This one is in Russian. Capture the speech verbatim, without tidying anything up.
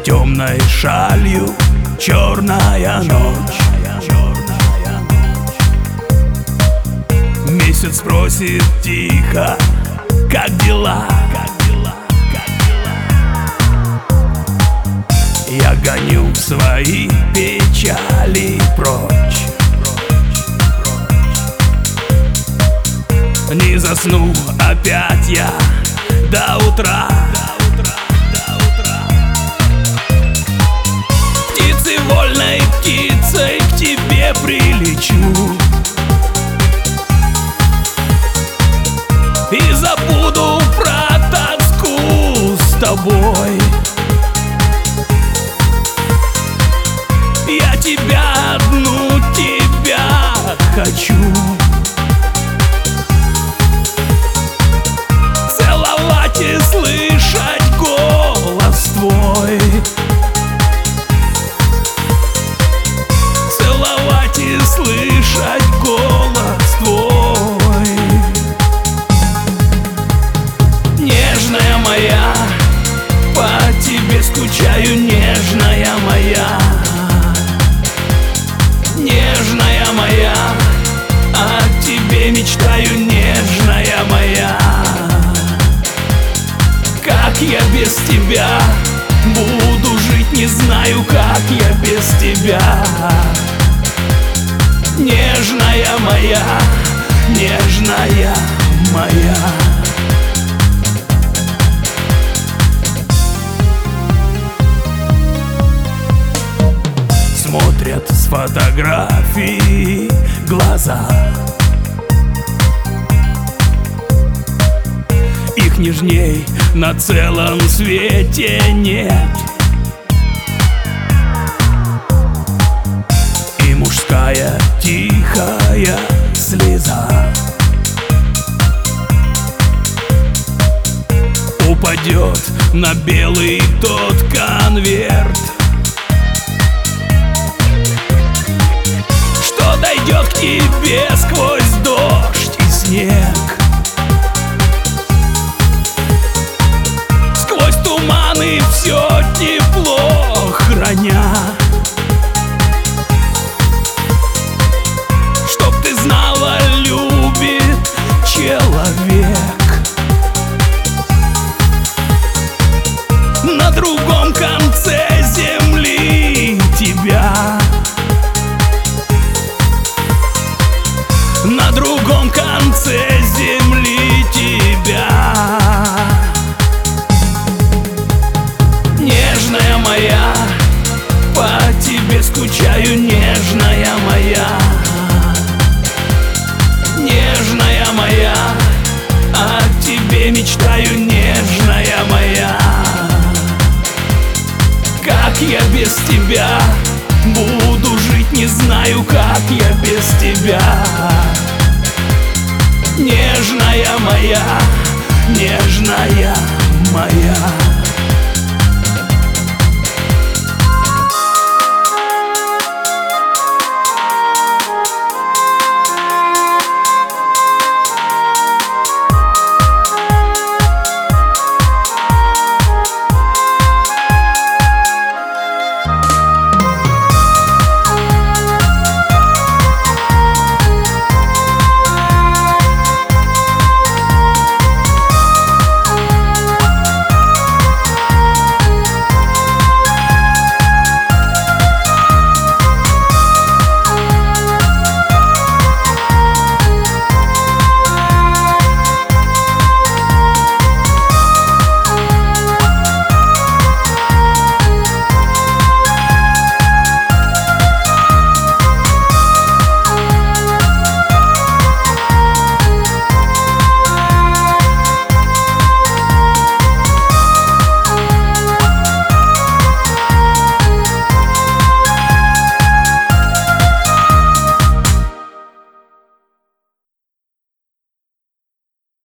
темной шалью черная ночь. Месяц просит тихо: как дела? Я гоню свои печали прочь. Не засну опять я до утра. Птицей, вольной птицей к тебе прилечу и забуду про тоску с тобой. Я тебя, одну тебя хочу. Целовать и слышать голос твой. Целовать и слышать голос твой. Нежная моя, по тебе скучаю, нежная моя. Нежная моя, о тебе мечтаю, нежная моя. Как я без тебя буду жить, не знаю, как я без тебя. Нежная моя, нежная моя. Смотрят с фотографий глаза, их нежней на целом свете нет. И мужская тихая слеза упадет на белый тот конверт, что дойдет к тебе сквозь дождь и снег, сквозь туманы все тепло храня. Чтоб ты знала, любит человек на другом конце земли тебя. На другом конце земли тебя. Нежная моя, по тебе скучаю, нежная моя. Нежная моя, о тебе мечтаю, нежная моя. Как я без тебя буду жить, не знаю, как я без тебя. Нежная моя, нежная моя.